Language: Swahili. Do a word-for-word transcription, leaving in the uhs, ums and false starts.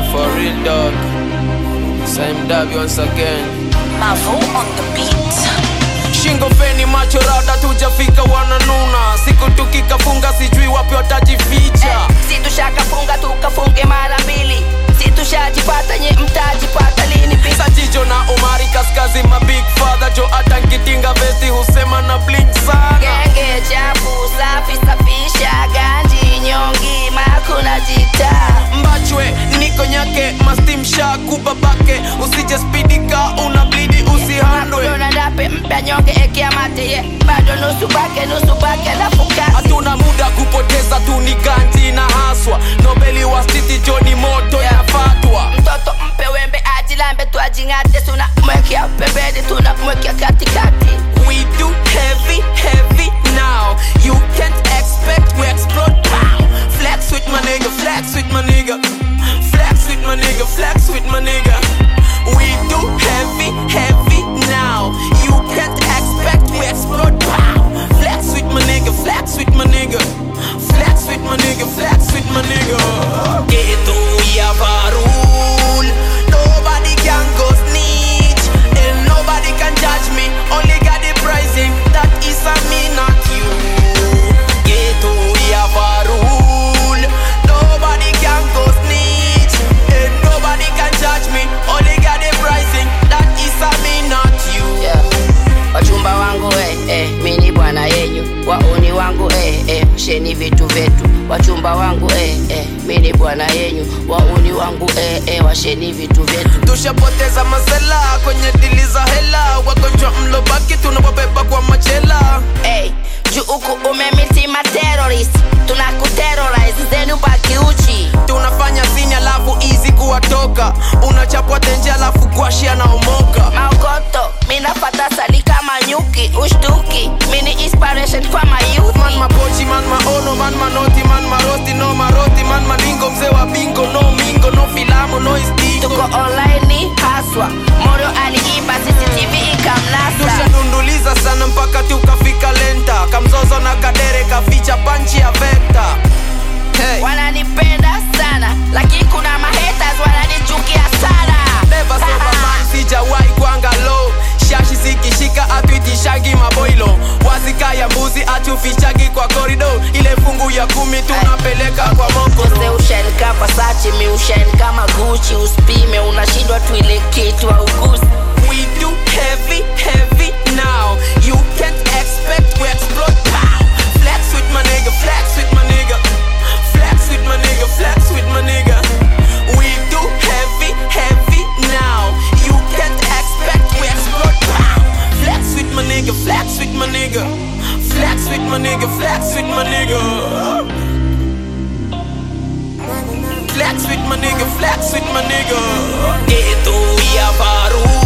For real dog. Same dub once again. Mavo on the beat. Shingo feni macho rada tujafika wananuna. Siku tukikafunga sijui wapi watajificha. Hey, si tushakafunga tukafunge mara mbili. Si tushajipata nye mtajipata lini pisa. Sajijo na Omari Kaskazi ma big father. Jo ata nkitinga vesti husema na blink sana. Genge chafu safi safisha ganji nyongi makuna jita. Mbachwe niko nyake mastim shaku babake. Usije speedika una blidi usihandwe. Makuna ndape mpya nyonge eki ya mate ye. Bado nusu bake nusu bake la fukasi. Hatuna muda kupoteza tu ni ganji na haswa. Nobeli wa city Johnny moto yeah. Ya fatwa. Mtoto mpe wembe ajilambe tu ajingate. Tuna mwekia pembeni tuna mwekia katikati. We do heavy heavy now. You can't expect we explode pow. Flex with my nigga, flex with my nigga. Flex with my nigga, flex with my nigga. We do heavy heavy now. You can't expect we explode pow. Flex with my nigga, flex with my nigga. Flex with my nigga, flex with my nigga. Ghetto we have a rule. Nobody can go snitch, and nobody can judge me. Only got the pricing, that is on me, not you. Ghetto we have a rule. Nobody can go snitch, and nobody can judge me. Only got the pricing, that is on me, not you. Yeah. Wachumba wangu eh, eh, mini bwana yenyu. Waoni wangu eh, eh, sheni vitu vetu. Wachumba wangu eh, eh, mini bwana yenyu. Waoni wangu eh, eh, washeni vitu vetu. Tushapoteza mazela kwenye dili za hela. Wagonjwa mlobaki tunawabeba kwa machela. Hey, juu uku umemiti ma terrorist. Tunakuterrorize zenu baki uchi. Tunafanya zini alafu easy kuwatoka. Unachapwa tenje alafu gwashi anaomoka. Maokoto, mina fata sali kama nyuki. Ushtuki, mini inspiration kwa mayuthi. Man mapochi, man maono, man manoti, man maroti, no maroti. Man malingo mzee wa bingo, no mingo, no filamo, no istigo. Tuko online ni haswa. Moro aliiba C C T V ikamnasa. Tushadunduliza sana mpaka tukafika lenta. Kamzozo na kadere kaficha panchi ya veta. Hey. Wananipenda sana, lakini kuna mahaters wananichukia sana. Never sober man, sijawahi kwanga low. Shashi zikishika atuitishagi maboilo. Wazika ya mbuzi atufichagi kwa korido. Ile fungu ya kumi tunapeleka kwa mokoro. Use ushen kama Versace, mi ushen kama Gucci. Uspime unashindwa tu ile kitu wa ugusi. We do heavy heavy now. You can't expect we explode pow. Flex with my nigga, flex with my nigga. Flex with my nigga, flex with my nigga. We do heavy heavy now. You can't expect we explode pow. Flex with my nigga, flex with my nigga. Flex with my nigga, flex with my nigga. Flex with my nigga, flex with my nigga. Ghetto we have a rule.